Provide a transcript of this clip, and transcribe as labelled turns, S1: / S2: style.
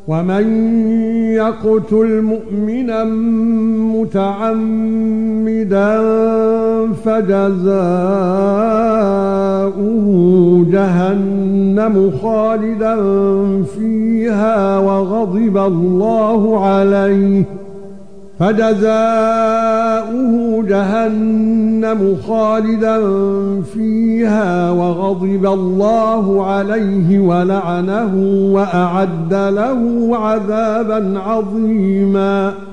S1: ومن يقتل مؤمنا متعمدا فجزاؤه جهنم خالدا فيها وغضب الله عليه ولعنه وأعد له عذابا عظيما.